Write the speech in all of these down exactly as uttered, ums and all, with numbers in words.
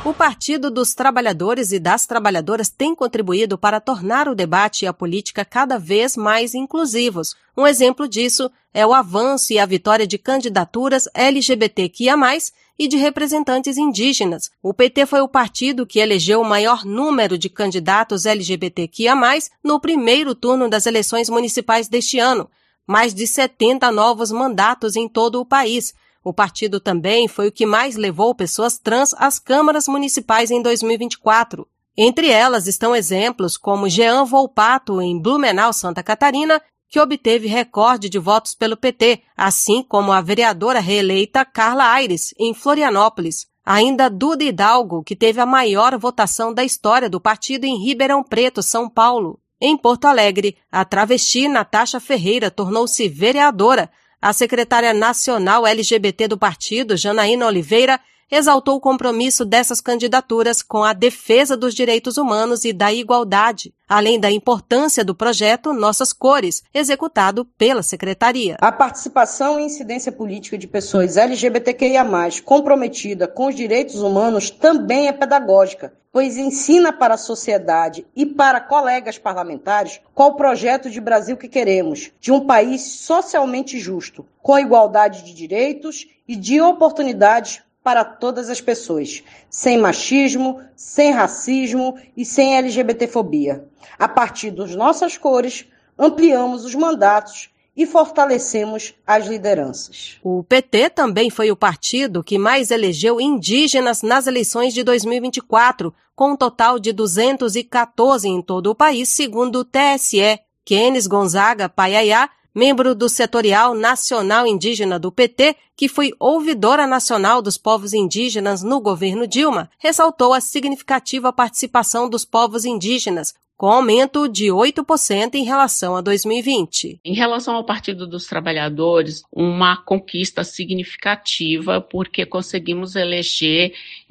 O Partido dos Trabalhadores e das Trabalhadoras tem contribuído para tornar o debate e a política cada vez mais inclusivos. Um exemplo disso é o avanço e a vitória de candidaturas L G B T Q I A mais, e de representantes indígenas. O P T foi o partido que elegeu o maior número de candidatos L G B T Q I A mais, no primeiro turno das eleições municipais deste ano. Mais de setenta novos mandatos em todo o país. O partido também foi o que mais levou pessoas trans às câmaras municipais em dois mil e vinte e quatro. Entre elas estão exemplos como Jean Volpato, em Blumenau, Santa Catarina, que obteve recorde de votos pelo P T, assim como a vereadora reeleita Carla Aires, em Florianópolis. Ainda Duda Hidalgo, que teve a maior votação da história do partido em Ribeirão Preto, São Paulo. Em Porto Alegre, a travesti Natasha Ferreira tornou-se vereadora. A secretária nacional L G B T do partido, Janaína Oliveira, exaltou o compromisso dessas candidaturas com a defesa dos direitos humanos e da igualdade, além da importância do projeto Nossas Cores, executado pela Secretaria. A participação e incidência política de pessoas L G B T Q I A mais, comprometida com os direitos humanos também é pedagógica, pois ensina para a sociedade e para colegas parlamentares qual o projeto de Brasil que queremos, de um país socialmente justo, com igualdade de direitos e de oportunidades para todas as pessoas, sem machismo, sem racismo e sem L G B T fobia. A partir das nossas cores, ampliamos os mandatos e fortalecemos as lideranças. O P T também foi o partido que mais elegeu indígenas nas eleições de dois mil e vinte e quatro, com um total de duzentos e quatorze em todo o país, segundo o T S E. Kenes Gonzaga Paiaiá, membro do Setorial Nacional Indígena do P T, que foi ouvidora nacional dos povos indígenas no governo Dilma, ressaltou a significativa participação dos povos indígenas, com aumento de oito por cento em relação a dois mil e vinte. Em relação ao Partido dos Trabalhadores, uma conquista significativa, porque conseguimos eleger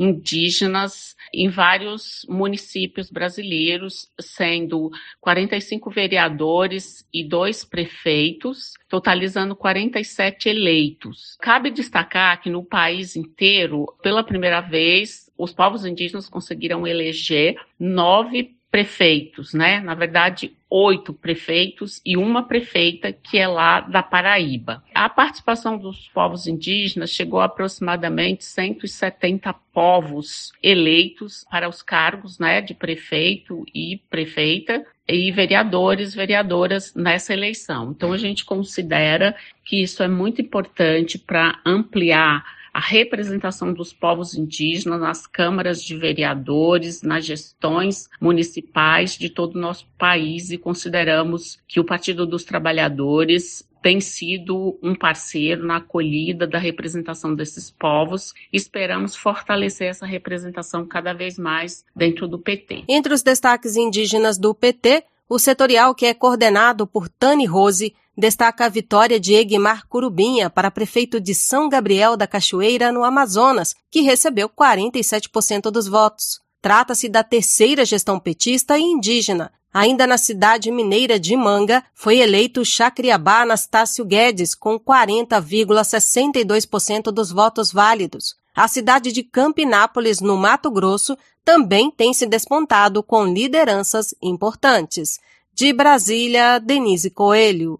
indígenas em vários municípios brasileiros, sendo quarenta e cinco vereadores e dois prefeitos, totalizando quarenta e sete eleitos. Cabe destacar que no país inteiro, pela primeira vez, os povos indígenas conseguiram eleger nove prefeitos, né? Na verdade, oito prefeitos e uma prefeita que é lá da Paraíba. A participação dos povos indígenas chegou a aproximadamente cento e setenta povos eleitos para os cargos, né, de prefeito e prefeita e vereadores, vereadoras nessa eleição. Então, a gente considera que isso é muito importante para ampliar a representação dos povos indígenas nas câmaras de vereadores, nas gestões municipais de todo o nosso país, e consideramos que o Partido dos Trabalhadores tem sido um parceiro na acolhida da representação desses povos. Esperamos fortalecer essa representação cada vez mais dentro do P T. Entre os destaques indígenas do P T, o setorial, que é coordenado por Tani Rose, destaca a vitória de Egmar Curubinha para prefeito de São Gabriel da Cachoeira, no Amazonas, que recebeu quarenta e sete por cento dos votos. Trata-se da terceira gestão petista e indígena. Ainda na cidade mineira de Manga, foi eleito Chacriabá Anastácio Guedes, com quarenta vírgula sessenta e dois por cento dos votos válidos. A cidade de Campinápolis, no Mato Grosso, também tem se despontado com lideranças importantes. De Brasília, Denise Coelho.